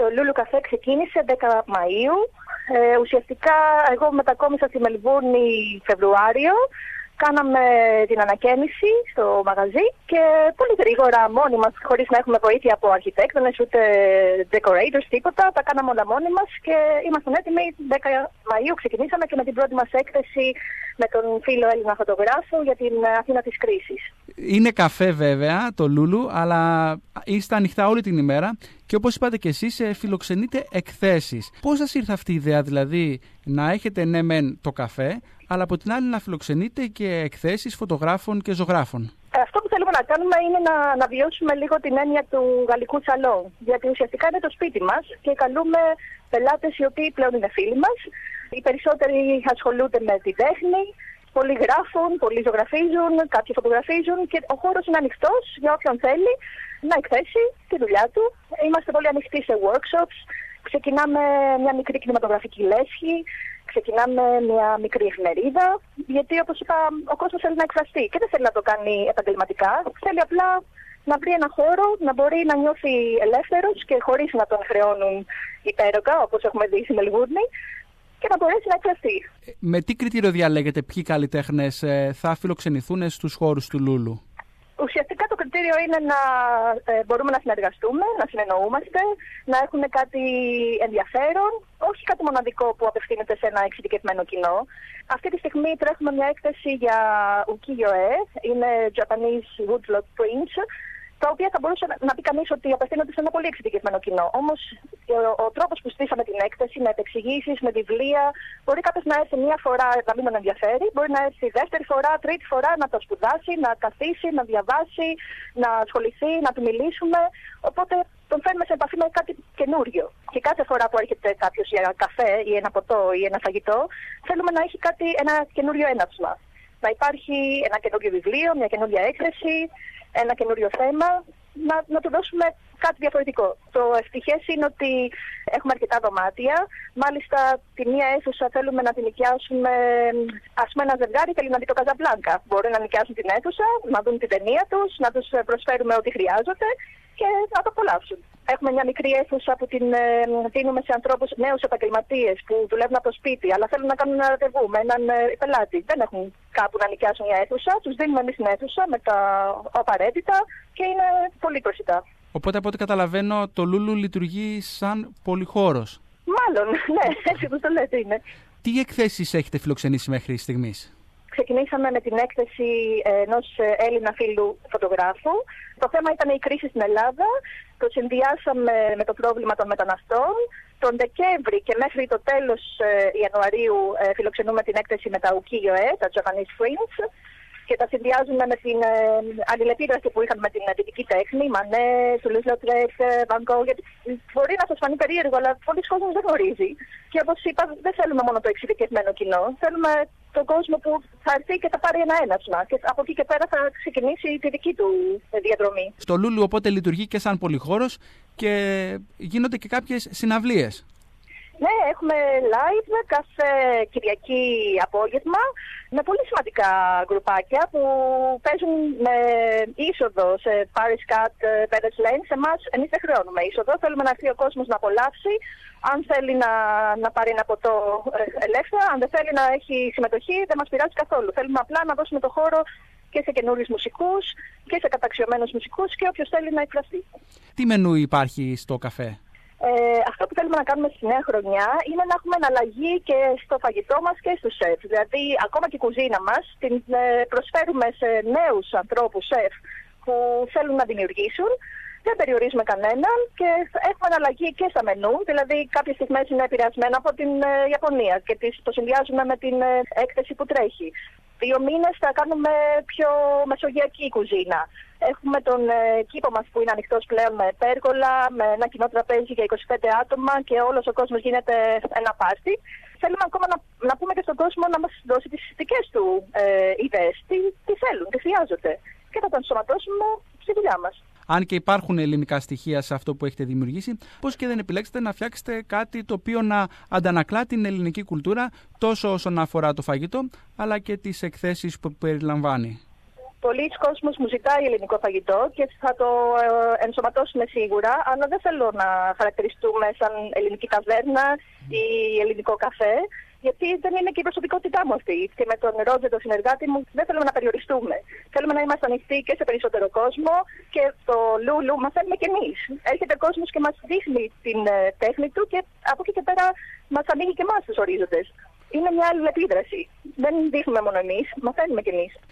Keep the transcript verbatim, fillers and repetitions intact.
Λούλου Καφέ ξεκίνησε δέκα Μαΐου. Ε, ουσιαστικά εγώ μετακόμισα στη Μελβούρνη Φεβρουάριο. Κάναμε την ανακαίνιση στο μαγαζί και πολύ γρήγορα μόνοι μας, χωρίς να έχουμε βοήθεια από αρχιτέκτονες ούτε decorators, τίποτα. Τα κάναμε όλα μόνοι μας και ήμασταν έτοιμοι. δέκα Μαΐου ξεκινήσαμε και με την πρώτη μας έκθεση με τον φίλο Έλληνα φωτογράφο για την Αθήνα της κρίσης. Είναι καφέ βέβαια το Λούλου, αλλά είστε ανοιχτά όλη την ημέρα και όπως είπατε και εσείς φιλοξενείτε εκθέσεις. Πώς σας ήρθε αυτή η ιδέα δηλαδή να έχετε ναι μεν το καφέ, αλλά από την άλλη να φιλοξενείτε και εκθέσεις φωτογράφων και ζωγράφων? Αυτό που θέλουμε να κάνουμε είναι να, να βιώσουμε λίγο την έννοια του γαλλικού σαλόν. Γιατί ουσιαστικά είναι το σπίτι μας και καλούμε πελάτες οι οποίοι πλέον είναι φίλοι μας. Οι περισσότεροι ασχολούνται με τη τέχνη, πολλοί γράφουν, πολλοί ζωγραφίζουν, κάποιοι φωτογραφίζουν και ο χώρος είναι ανοιχτός για όποιον θέλει να εκθέσει τη δουλειά του. Είμαστε πολύ ανοιχτοί σε workshops. Ξεκινάμε μια μικρή κινηματογραφική λέσχη. Ξεκινάμε μια μικρή εφημερίδα, γιατί όπως είπα ο κόσμος θέλει να εκφραστεί και δεν θέλει να το κάνει επαγγελματικά. Θέλει απλά να βρει ένα χώρο, να μπορεί να νιώθει ελεύθερος και χωρίς να τον χρεώνουν υπέρογκα, όπως έχουμε δει στη Μελβούρνη, και να μπορέσει να εκφραστεί. Με τι κριτήριο διαλέγετε ποιοι καλλιτέχνες θα φιλοξενηθούν στους χώρους του Λούλου? Ουσιαστικά το κριτήριο είναι να ε, μπορούμε να συνεργαστούμε, να συνεννοούμαστε, να έχουν κάτι ενδιαφέρον, όχι κάτι μοναδικό που απευθύνεται σε ένα εξειδικευμένο κοινό. Αυτή τη στιγμή τρέχουμε μια έκθεση για ukiyo-e, είναι Japanese woodblock prints, τα οποία θα μπορούσε να πει κανείς ότι απευθύνονται σε ένα πολύ εξειδικευμένο κοινό. Όμως ο, ο τρόπος που στήσαμε την έκθεση, με επεξηγήσεις, με βιβλία, μπορεί κάποιος να έρθει μία φορά να μην τον ενδιαφέρει, μπορεί να έρθει δεύτερη φορά, τρίτη φορά να το σπουδάσει, να καθίσει, να διαβάσει, να ασχοληθεί, να του μιλήσουμε. Οπότε τον φέρνουμε σε επαφή με κάτι καινούριο. Και κάθε φορά που έρχεται κάποιος για καφέ ή ένα ποτό ή ένα φαγητό, θέλουμε να έχει κάτι, ένα καινούριο έναυσμα. Να υπάρχει ένα καινούριο βιβλίο, μια καινούρια έκθεση, ένα καινούριο θέμα, να, να του δώσουμε κάτι διαφορετικό. Το ευτυχές είναι ότι έχουμε αρκετά δωμάτια. Μάλιστα, τη μία αίθουσα θέλουμε να την νοικιάσουμε. Ας πούμε, ένα ζευγάρι θέλει να δει το Καζαμπλάνκα. Μπορούν να νοικιάσουν την αίθουσα, να δουν την ταινία τους, να τους προσφέρουμε ό,τι χρειάζονται και να το απολαύσουν. Έχουμε μια μικρή αίθουσα που την ε, δίνουμε σε ανθρώπους, νέους επαγγελματίες που δουλεύουν από το σπίτι, αλλά θέλουν να κάνουν ένα ραντεβού με έναν ε, πελάτη. Δεν έχουν κάπου να νοικιάσουν μια αίθουσα, τους δίνουμε εμείς την αίθουσα με τα απαραίτητα και είναι πολύ προσιτά. Οπότε από ό,τι καταλαβαίνω το Λούλου λειτουργεί σαν πολυχώρος. Μάλλον, ναι, έτσι όπως το λέτε είναι. Τι εκθέσεις έχετε φιλοξενήσει μέχρι στιγμής? Ξεκινήσαμε με την έκθεση ενός Έλληνα φίλου φωτογράφου. Το θέμα ήταν η κρίση στην Ελλάδα. Το συνδυάσαμε με το πρόβλημα των μεταναστών. Τον Δεκέμβρη και μέχρι το τέλος Ιανουαρίου φιλοξενούμε την έκθεση με τα ukiyo-e, τα Japanese prints, και τα συνδυάζουμε με την ε, αλληλεπίδραση που είχαμε με την δυτική τέχνη, Μανέ, Toulouse-Lautrec, Van Gogh. Γιατί μπορεί να σας φανεί περίεργο, αλλά πολλοί κόσμος δεν γνωρίζει. Και όπως είπα, δεν θέλουμε μόνο το εξειδικευμένο κοινό. Θέλουμε τον κόσμο που θα έρθει και θα πάρει ένα έναυσμα. Και από εκεί και πέρα θα ξεκινήσει τη δική του διαδρομή. Στο Λούλου οπότε λειτουργεί και σαν πολυχώρος και γίνονται και κάποιες συναυλίες. Ναι, έχουμε live κάθε Κυριακή απόγευμα με πολύ σημαντικά γκρουπάκια που παίζουν με είσοδο σε Paris Cat, Pérez Lane. Σε εμάς, εμείς δεν χρεώνουμε είσοδο. Θέλουμε να έρθει ο κόσμος να απολαύσει. Αν θέλει να, να πάρει ένα ποτό ελεύθερα, αν δεν θέλει να έχει συμμετοχή, δεν μας πειράζει καθόλου. Θέλουμε απλά να δώσουμε το χώρο και σε καινούριους μουσικούς και σε καταξιωμένους μουσικούς και όποιος θέλει να εκφραστεί. Τι μενού υπάρχει στο καφέ? Ε, αυτό που θέλουμε να κάνουμε στη νέα χρονιά είναι να έχουμε εναλλαγή και στο φαγητό μας και στους σεφ. Δηλαδή, ακόμα και η κουζίνα μας την ε, προσφέρουμε σε νέους ανθρώπους σεφ που θέλουν να δημιουργήσουν. Δεν περιορίζουμε κανέναν και έχουμε εναλλαγή και στα μενού. Δηλαδή, κάποιες στιγμές είναι επηρεασμένα από την ε, Ιαπωνία και τις, το συνδυάζουμε με την ε, έκθεση που τρέχει. Δύο μήνες θα κάνουμε πιο μεσογειακή κουζίνα. Έχουμε τον ε, κήπο μας που είναι ανοιχτός πλέον με πέργολα, με ένα κοινό τραπέζι για είκοσι πέντε άτομα και όλος ο κόσμος γίνεται ένα πάρτι. Θέλουμε ακόμα να, να πούμε και στον κόσμο να μας δώσει τις δικές του ε, ιδέες, τι, τι θέλουν, τι χρειάζονται και θα τα ενσωματώσουμε στη δουλειά μας. Αν και υπάρχουν ελληνικά στοιχεία σε αυτό που έχετε δημιουργήσει, πώς και δεν επιλέξετε να φτιάξετε κάτι το οποίο να αντανακλά την ελληνική κουλτούρα τόσο όσον αφορά το φαγητό, αλλά και τις εκθέσεις που περιλαμβάνει? Πολλοί κόσμος μου ζητάει ελληνικό φαγητό και θα το ενσωματώσουμε σίγουρα, αλλά δεν θέλω να χαρακτηριστούμε σαν ελληνική ταβέρνα ή ελληνικό καφέ, γιατί δεν είναι και η προσωπικότητά μου αυτή. Και με τον Ρότζερ, τον συνεργάτη μου, δεν θέλουμε να περιοριστούμε. Θέλουμε να είμαστε ανοιχτοί και σε περισσότερο κόσμο και το Λούλου μαθαίνουμε κι εμείς. Έρχεται ο κόσμος και μας δείχνει την τέχνη του και από εκεί και πέρα μας ανοίγει και εμάς τους ορίζοντες. Είναι μια άλλη επίδραση. Δεν δείχνουμε μόνο εμείς, μαθαίνουμε κι εμείς.